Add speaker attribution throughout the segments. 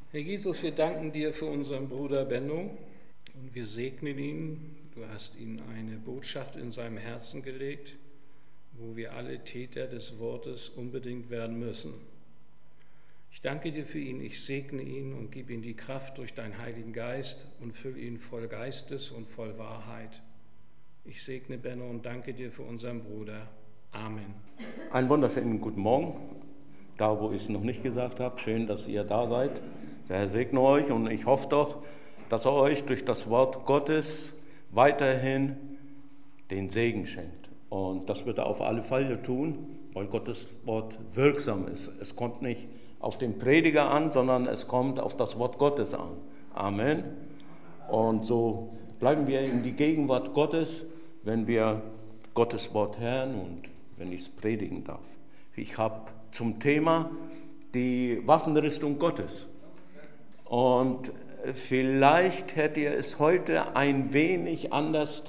Speaker 1: Herr Jesus, wir danken dir für unseren Bruder Benno und wir segnen ihn. Du hast ihm eine Botschaft in seinem Herzen gelegt, wo wir alle Täter des Wortes unbedingt werden müssen. Ich danke dir für ihn, ich segne ihn und gebe ihm die Kraft durch deinen Heiligen Geist und fülle ihn voll Geistes und voll Wahrheit. Ich segne Benno und danke dir für unseren Bruder. Amen.
Speaker 2: Einen wunderschönen guten Morgen, da wo ich es noch nicht gesagt habe. Schön, dass ihr da seid. Der Herr segne euch und ich hoffe doch, dass er euch durch das Wort Gottes weiterhin den Segen schenkt. Und das wird er auf alle Fälle tun, weil Gottes Wort wirksam ist. Es kommt nicht auf den Prediger an, sondern es kommt auf das Wort Gottes an. Amen. Und so bleiben wir in die Gegenwart Gottes, wenn wir Gottes Wort hören und wenn ich es predigen darf. Ich habe zum Thema die Waffenrüstung Gottes. Und vielleicht hättet ihr es heute ein wenig anders,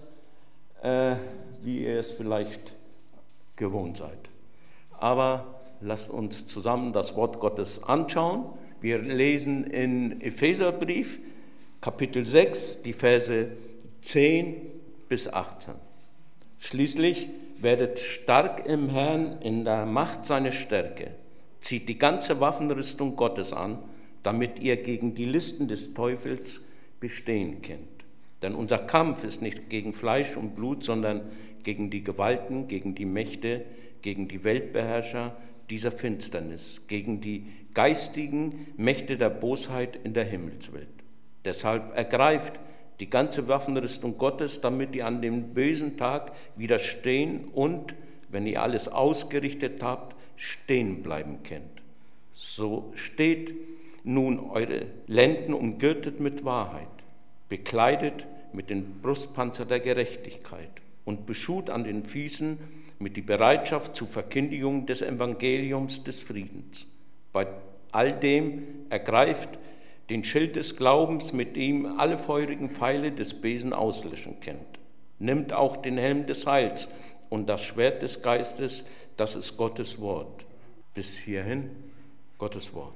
Speaker 2: wie ihr es vielleicht gewohnt seid. Aber lasst uns zusammen das Wort Gottes anschauen. Wir lesen in Epheserbrief, Kapitel 6, die Verse 10 bis 18. Schließlich werdet stark im Herrn in der Macht seiner Stärke. Zieht die ganze Waffenrüstung Gottes an, damit ihr gegen die Listen des Teufels bestehen könnt. Denn unser Kampf ist nicht gegen Fleisch und Blut, sondern gegen die Gewalten, gegen die Mächte, gegen die Weltbeherrscher dieser Finsternis, gegen die geistigen Mächte der Bosheit in der Himmelswelt. Deshalb ergreift die ganze Waffenrüstung Gottes, damit ihr an dem bösen Tag widerstehen und, wenn ihr alles ausgerichtet habt, stehen bleiben könnt. So steht nun eure Lenden umgürtet mit Wahrheit, bekleidet mit dem Brustpanzer der Gerechtigkeit und beschut an den Füßen mit die Bereitschaft zur Verkündigung des Evangeliums des Friedens. Bei all dem ergreift den Schild des Glaubens, mit dem alle feurigen Pfeile des Bösen auslöschen könnt. Nimmt auch den Helm des Heils und das Schwert des Geistes, das ist Gottes Wort. Bis hierhin Gottes Wort.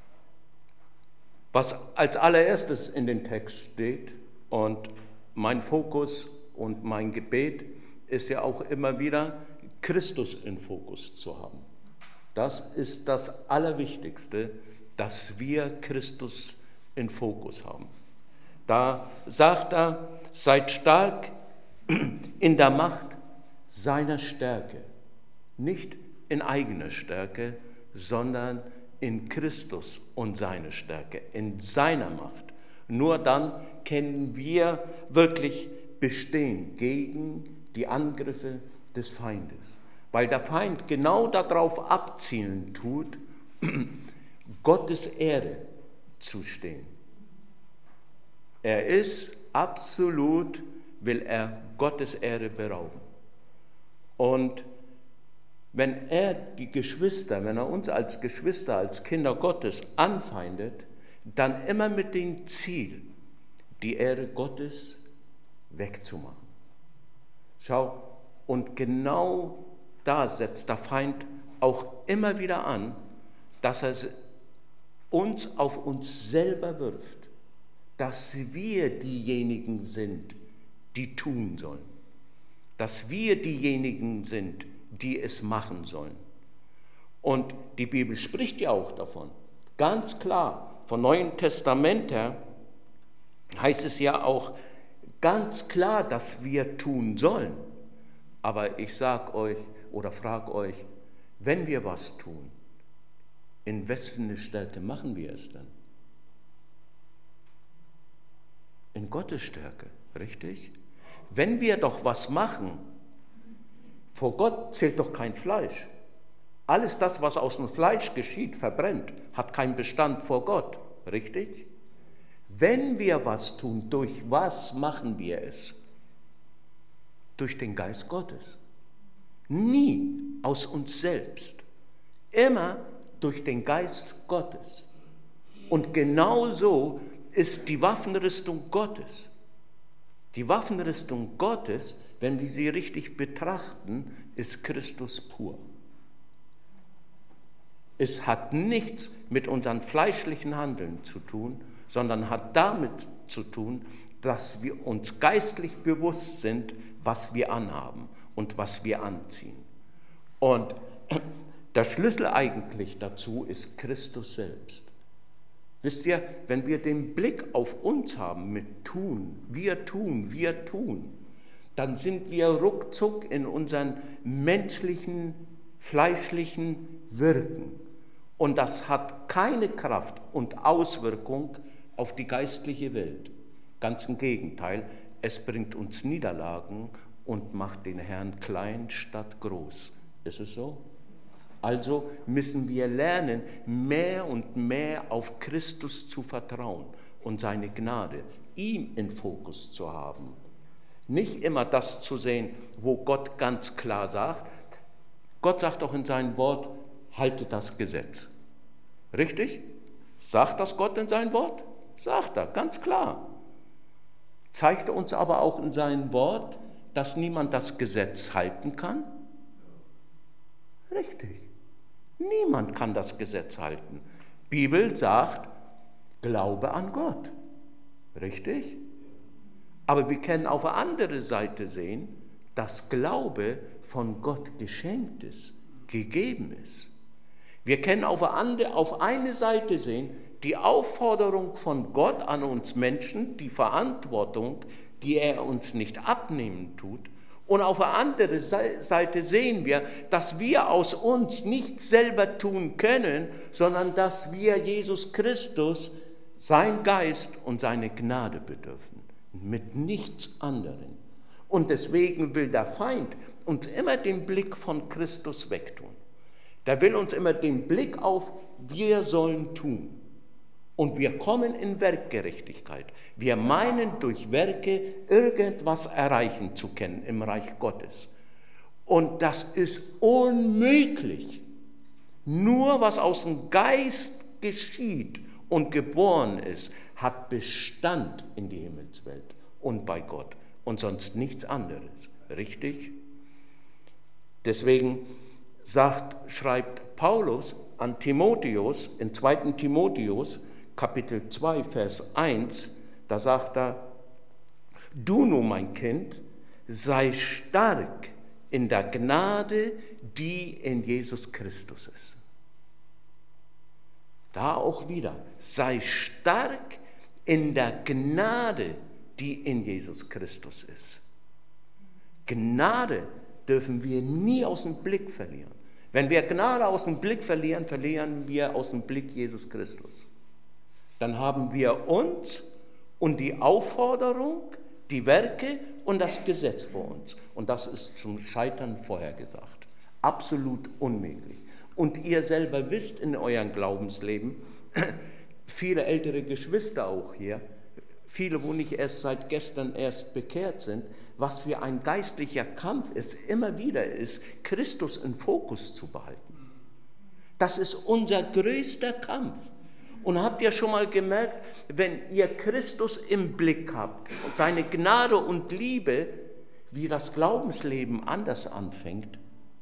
Speaker 2: Was als allererstes in den Text steht und mein Fokus und mein Gebet ist ja auch immer wieder, Christus im Fokus zu haben. Das ist das Allerwichtigste, dass wir Christus im Fokus haben. Da sagt er, seid stark in der Macht seiner Stärke. Nicht in eigener Stärke, sondern in Christus und seine Stärke, in seiner Macht. Nur dann können wir wirklich bestehen gegen die Angriffe des Feindes. Weil der Feind genau darauf abzielen tut, Gottes Ehre zu stehen. Er ist absolut, will er Gottes Ehre berauben. Und wenn er die Geschwister, wenn er uns als Geschwister, als Kinder Gottes anfeindet, dann immer mit dem Ziel, die Ehre Gottes wegzumachen. Schau, und genau da setzt der Feind auch immer wieder an, dass er uns auf uns selber wirft, dass wir diejenigen sind, die tun sollen, dass wir diejenigen sind, die es machen sollen. Und die Bibel spricht ja auch davon, ganz klar, vom Neuen Testament her heißt es ja auch ganz klar, dass wir tun sollen. Aber ich sage euch oder frage euch, wenn wir was tun, in wessen Stärke machen wir es denn? In Gottes Stärke, richtig? Wenn wir doch was machen, vor Gott zählt doch kein Fleisch. Alles das, was aus dem Fleisch geschieht, verbrennt, hat keinen Bestand vor Gott, richtig? Wenn wir was tun, durch was machen wir es? Durch den Geist Gottes. Nie aus uns selbst. Immer durch den Geist Gottes. Und genauso ist die Waffenrüstung Gottes. Die Waffenrüstung Gottes, wenn wir sie richtig betrachten, ist Christus pur. Es hat nichts mit unserem fleischlichen Handeln zu tun, sondern hat damit zu tun, dass wir uns geistlich bewusst sind, was wir anhaben und was wir anziehen. Und der Schlüssel eigentlich dazu ist Christus selbst. Wisst ihr, wenn wir den Blick auf uns haben mit tun, dann sind wir ruckzuck in unseren menschlichen, fleischlichen Wirken. Und das hat keine Kraft und Auswirkung auf die geistliche Welt. Ganz im Gegenteil, es bringt uns Niederlagen und macht den Herrn klein statt groß. Ist es so? Also müssen wir lernen, mehr und mehr auf Christus zu vertrauen und seine Gnade, ihm in Fokus zu haben. Nicht immer das zu sehen, wo Gott ganz klar sagt. Gott sagt doch in seinem Wort, haltet das Gesetz. Richtig? Sagt das Gott in seinem Wort? Sagt er, ganz klar. Zeigt er uns aber auch in seinem Wort, dass niemand das Gesetz halten kann? Richtig. Niemand kann das Gesetz halten. Bibel sagt, Glaube an Gott. Richtig? Aber wir können auf der anderen Seite sehen, dass Glaube von Gott geschenkt ist, gegeben ist. Wir können auf eine Seite sehen, die Aufforderung von Gott an uns Menschen, die Verantwortung, die er uns nicht abnehmen tut. Und auf der anderen Seite sehen wir, dass wir aus uns nichts selber tun können, sondern dass wir Jesus Christus, sein Geist und seine Gnade bedürfen. Mit nichts anderem. Und deswegen will der Feind uns immer den Blick von Christus wegtun. Der will uns immer den Blick auf, wir sollen tun. Und wir kommen in Werkgerechtigkeit. Wir meinen, durch Werke irgendwas erreichen zu können im Reich Gottes. Und das ist unmöglich. Nur was aus dem Geist geschieht und geboren ist, hat Bestand in die Himmelswelt und bei Gott und sonst nichts anderes. Richtig? Deswegen schreibt Paulus an Timotheus in 2. Timotheus, Kapitel 2, Vers 1, da sagt er, du nun, mein Kind, sei stark in der Gnade, die in Jesus Christus ist. Da auch wieder, sei stark in der Gnade, die in Jesus Christus ist. Gnade dürfen wir nie aus dem Blick verlieren. Wenn wir Gnade aus dem Blick verlieren, verlieren wir aus dem Blick Jesus Christus. Dann haben wir uns und die Aufforderung, die Werke und das Gesetz vor uns. Und das ist zum Scheitern vorhergesagt. Absolut unmöglich. Und ihr selber wisst in eurem Glaubensleben, viele ältere Geschwister auch hier, viele, wo nicht erst seit gestern erst bekehrt sind, was für ein geistlicher Kampf es immer wieder ist, Christus in Fokus zu behalten. Das ist unser größter Kampf. Und habt ihr schon mal gemerkt, wenn ihr Christus im Blick habt und seine Gnade und Liebe, wie das Glaubensleben anders anfängt?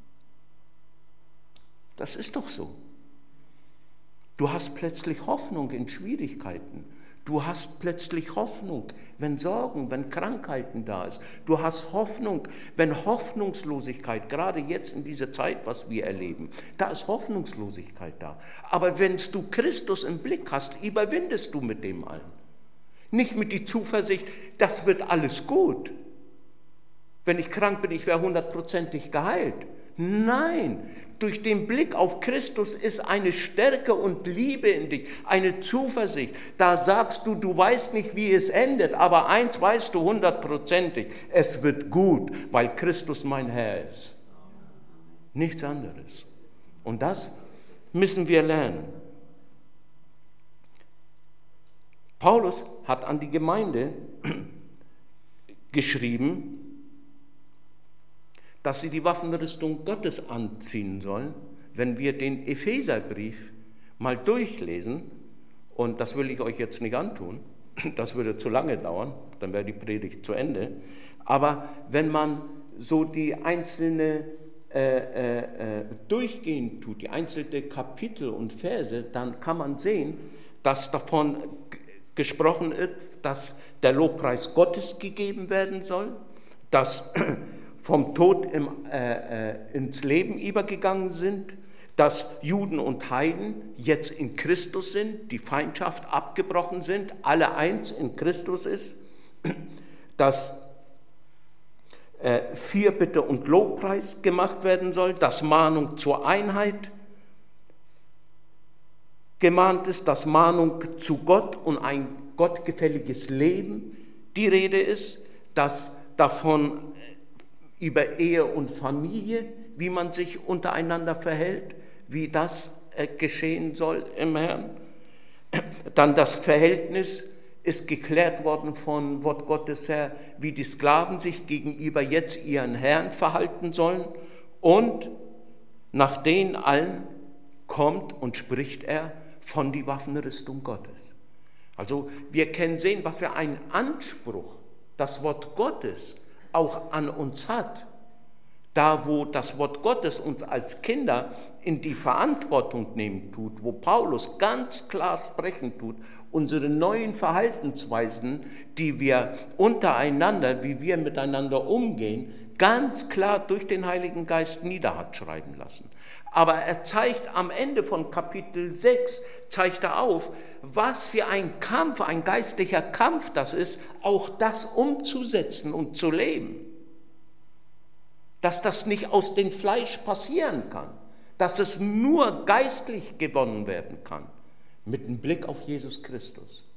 Speaker 2: Das ist doch so. Du hast plötzlich Hoffnung in Schwierigkeiten. Du hast plötzlich Hoffnung, wenn Sorgen, wenn Krankheiten da ist. Du hast Hoffnung, wenn Hoffnungslosigkeit, gerade jetzt in dieser Zeit, was wir erleben, da ist Hoffnungslosigkeit da. Aber wenn du Christus im Blick hast, überwindest du mit dem allen. Nicht mit die Zuversicht, das wird alles gut. Wenn ich krank bin, ich wäre 100%ig geheilt. Nein, durch den Blick auf Christus ist eine Stärke und Liebe in dich, eine Zuversicht. Da sagst du, du weißt nicht, wie es endet, aber eins weißt du 100%ig, es wird gut, weil Christus mein Herr ist. Nichts anderes. Und das müssen wir lernen. Paulus hat an die Gemeinde geschrieben, dass sie die Waffenrüstung Gottes anziehen sollen. Wenn wir den Epheserbrief mal durchlesen, und das will ich euch jetzt nicht antun, das würde zu lange dauern, dann wäre die Predigt zu Ende, aber wenn man so die einzelnen durchgehen tut, die einzelnen Kapitel und Verse, dann kann man sehen, dass davon gesprochen wird, dass der Lobpreis Gottes gegeben werden soll, dass vom Tod ins Leben übergegangen sind, dass Juden und Heiden jetzt in Christus sind, die Feindschaft abgebrochen sind, alle eins in Christus ist, dass Fürbitte und Lobpreis gemacht werden soll, dass Mahnung zur Einheit gemahnt ist, dass Mahnung zu Gott und ein gottgefälliges Leben die Rede ist, dass davon über Ehe und Familie, wie man sich untereinander verhält, wie das geschehen soll im Herrn. Dann das Verhältnis ist geklärt worden von Wort Gottes her, wie die Sklaven sich gegenüber jetzt ihren Herrn verhalten sollen. Und nach denen allen kommt und spricht er von die Waffenrüstung Gottes. Also wir können sehen, was für einen Anspruch das Wort Gottes auch an uns hat. Da, wo das Wort Gottes uns als Kinder in die Verantwortung nehmen tut, wo Paulus ganz klar sprechen tut, unsere neuen Verhaltensweisen, die wir untereinander, wie wir miteinander umgehen, ganz klar durch den Heiligen Geist nieder hat schreiben lassen. Aber er zeigt am Ende von Kapitel 6, zeigt er auf, was für ein Kampf, ein geistlicher Kampf das ist, auch das umzusetzen und zu leben. Dass das nicht aus dem Fleisch passieren kann, dass es nur geistlich gewonnen werden kann, mit dem Blick auf Jesus Christus.